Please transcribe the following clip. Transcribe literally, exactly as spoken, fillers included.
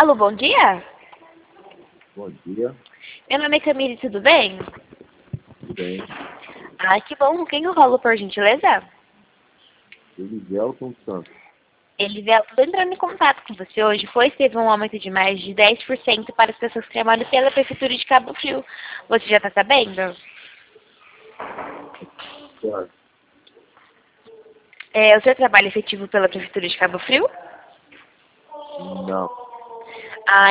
Alô, bom dia? Bom dia, Meu nome é Camille, tudo bem? tudo bem? Ah, que bom. Com quem eu rolo, por gentileza? Elivelton Santos. Ele veio entrando em contato com você hoje, pois teve um aumento de mais de dez por cento para as pessoas que trabalham pela Prefeitura de Cabo Frio. Você já está sabendo? Claro. É, o seu trabalho é efetivo pela Prefeitura de Cabo Frio? Não. Ah,